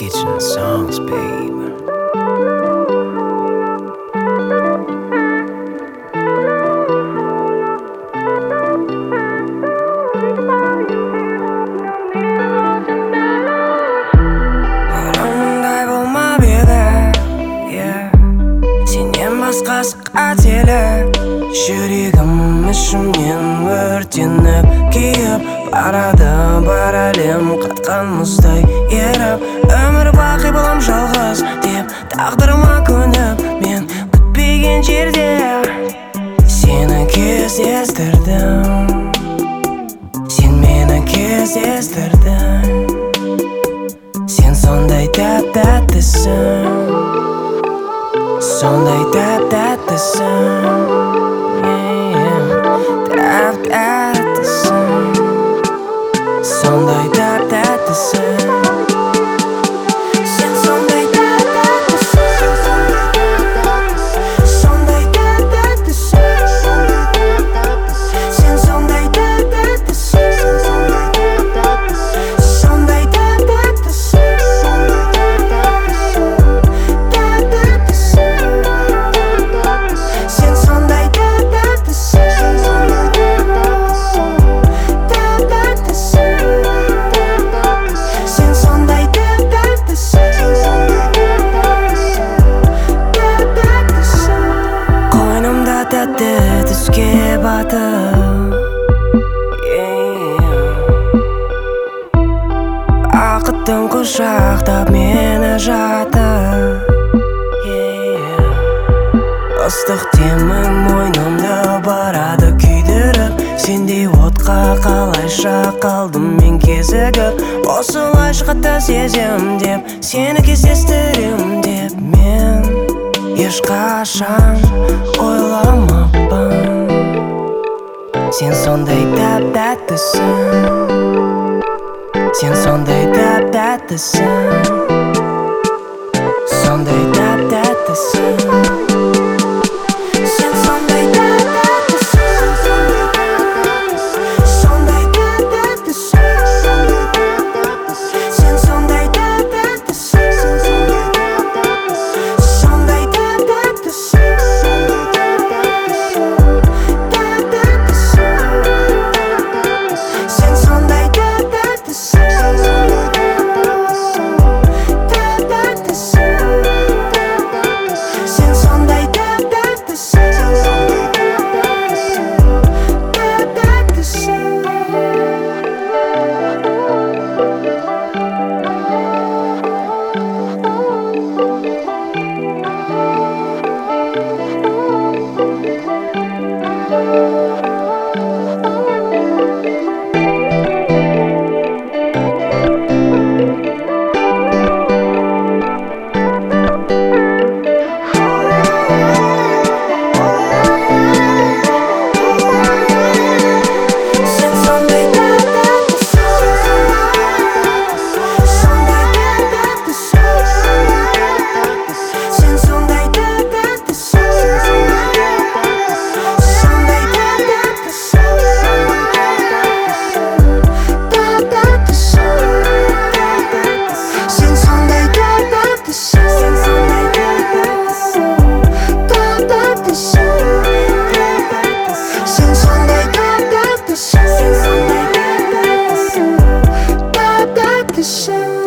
Kitchen songs, babe. Бұрындай болмап еді, сенен басқасы қателік. Жүрегім ішімнен өртеніп күйіп барады, бар әлем қатқан мұздай еріп. Өмір бақи болам жалғыз деп тағдырыма көніп, мен күтпеген жерде сені кездестірдім. Сен мені кездестірдің. Сен сондай тәп-тәттісің, сондай тәп-тәттісің, тәп-тәттісің, сондай тәп-тәттісің. Сен сондай тәп-тәттісің, сондай тәп-тәттісің. Сен сондай тәп-тәттісің, сондай тәп-тәттісің. Сен сондай қойнымда тәтті түске батып, бақыттың құшақтап мені жатып. Ыстық демің мойнымда барады күйдіріп, сендей отқа қалайша қалдым мен кезігіп. Осылай шығады сезем деп, сені кездестірем деп мен ешқашан ойламаппын. Сен сондай тәп-тәттісің, сен сондай тәп-тәттісің, сондай тәп-тәттісің. Shine.